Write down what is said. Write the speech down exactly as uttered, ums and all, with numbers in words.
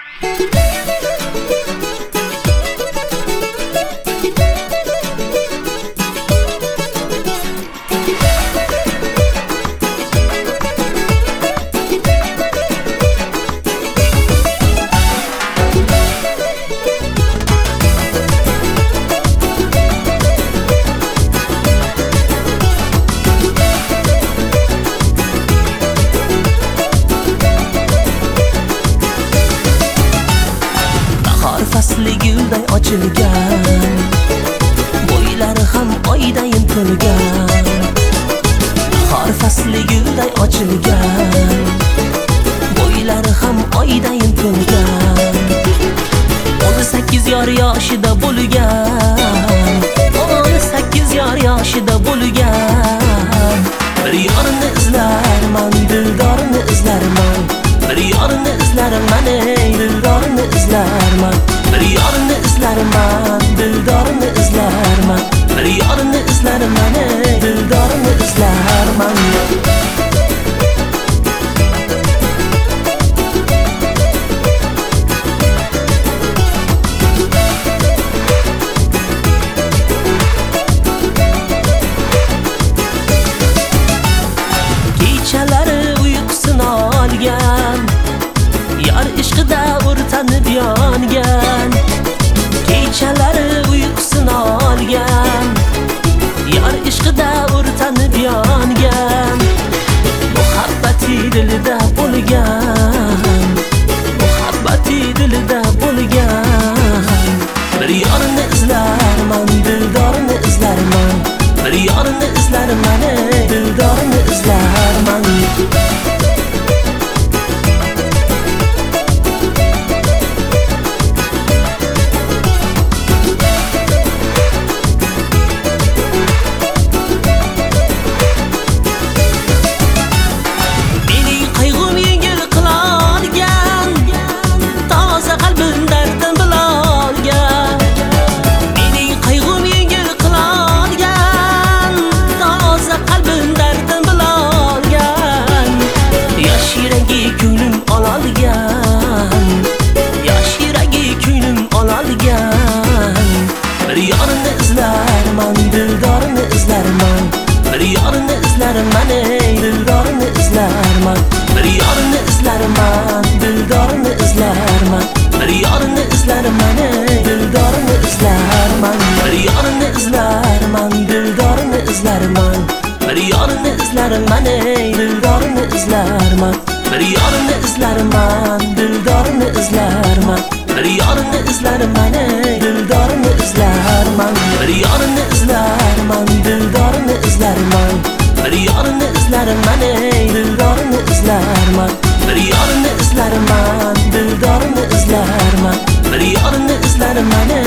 Fasli gulday ochilgan, bo'ylari ham oydayin to'lgan. Bahor fasli gulday ochilgan, bo'ylari ham oydayin to'lgan. o'n sakkiz yor yoshida bo'lgan, o'n sakkiz yor yoshida bo'lgan. Bir yorni izlarman, dildorni izlarman. Bir yorni izlarman, ey dildorni izlarman. Bir yorni izlarman, dildorni izlarman. Bir yorni izlarman, ey dildorni izlarman. Kechalari uyqusini olgan, yar ishqida o'rtanib yongan. Kechalari uyqusini olgan, yar ishqida o'rtanib yongan. Muhabbati dilida bo'lgan, muhabbati dilida bo'lgan. Bir yorni izlarman, dildorni izlarman. Bir yorni izlarman, ey dildorni izlarman. Bir yorni izlarman, dildorni izlarman. Bir yorni izlarman, ey dildorni izlarman. Bir yorni izlarman, dildorni izlarman. Bir yorni izlarman, ey dildorni izlarman. Bir yorni izlarman, dildorni izlarman. Bir yorni izlarman, ey dildorni izlarman. Bir yorni izlarman, dildorni izlarman. Bir yorni izlarman, ey dildorni izlarman. Bir yorni izlarman, dildorni izlarman. Bir yorni izlarman, ey dildorni izlarman. Bir yorni izlarman, dildorni izlarman. Bir yorni izlarman,